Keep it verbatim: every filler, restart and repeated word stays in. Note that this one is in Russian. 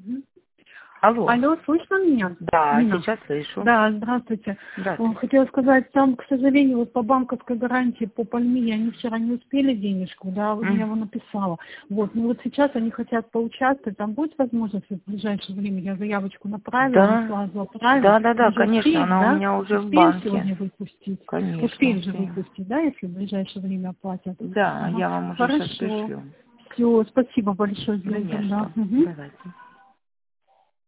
Алло. Алло, слышно меня? Да, Нина? сейчас слышу. Да, здравствуйте. Здравствуйте. Хотела сказать, там, к сожалению, вот по банковской гарантии по Пальмире они вчера не успели денежку, да, вот М. я его написала. Вот, ну вот сейчас они хотят поучаствовать, там будет возможность в ближайшее время, я заявочку направила, Да. наслала, отправила. Да, да, да, Уже конечно, успеют, она у да? меня уже в Успеют банке. сегодня выпустить? Конечно, Успеют же успеем. выпустить, да, если в ближайшее время оплатят? Да, Ага. я вам уже сейчас Хорошо. пришлю. Все, спасибо большое за это, да. Конечно. Мгм. Давайте.